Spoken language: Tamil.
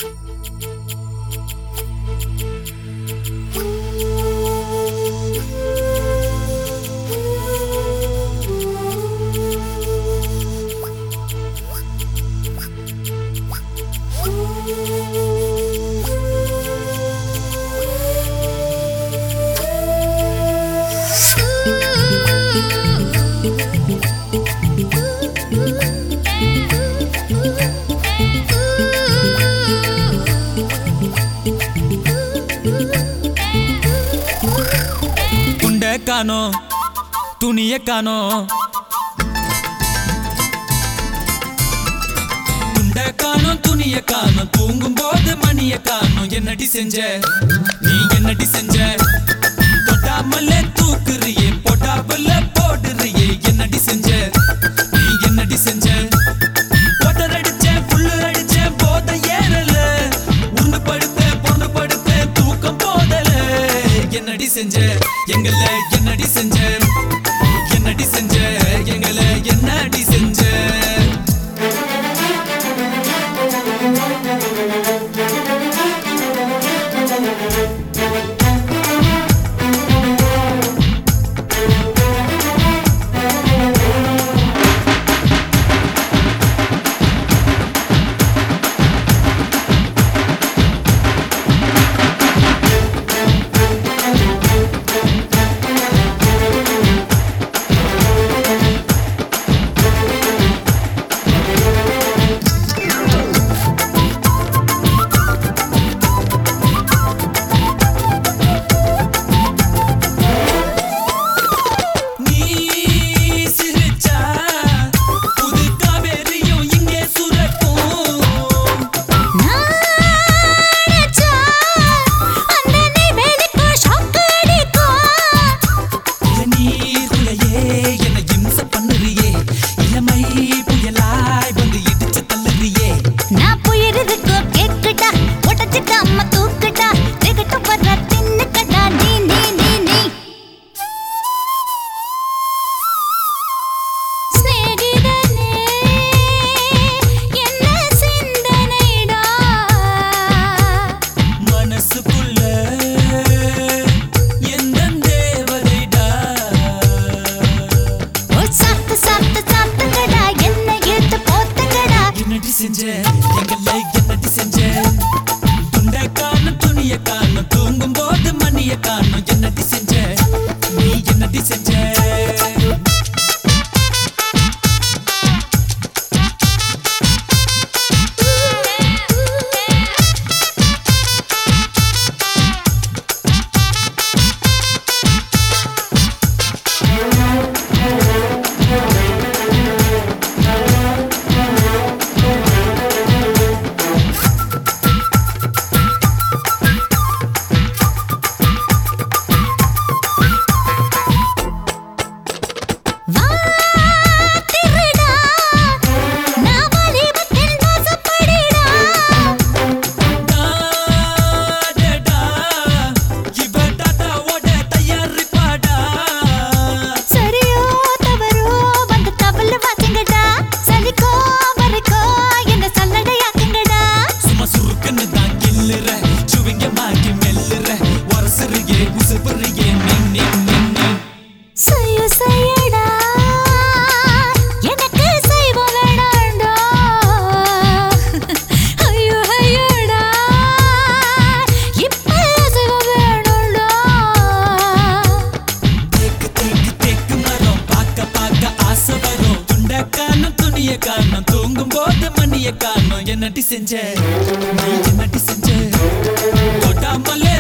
காணோ துணிய காணோ துண்ட காணோ துணிய காணோ தூங்கும் போது மணிய காணோ என்னடி செஞ்ச நீ என்னடி செஞ்ச தொட்டாமல்ல தூக்குறியே போட்டாமல்ல போடுறியே என்னடி செஞ்ச நீ என்னடி செஞ்ச போட்டர் அடிச்ச புல்லு அடிச்ச போத ஏறல உண்டு படுத்த பொண்ணு படுத்த தூக்கம் போதல என்னடி செஞ்ச எங்கள என்னடி செஞ்ச என்னடி செஞ்ச எங்கள என்னடி செஞ்ச தூங்கும் போது மணிய காணும் என்னடி செஞ்ச நீ என்னடி செஞ்ச தூங்கும் போது மணிய காணும் என்னடி செஞ்ச நீ என்னடி செஞ்ச தொட்டாமல்ல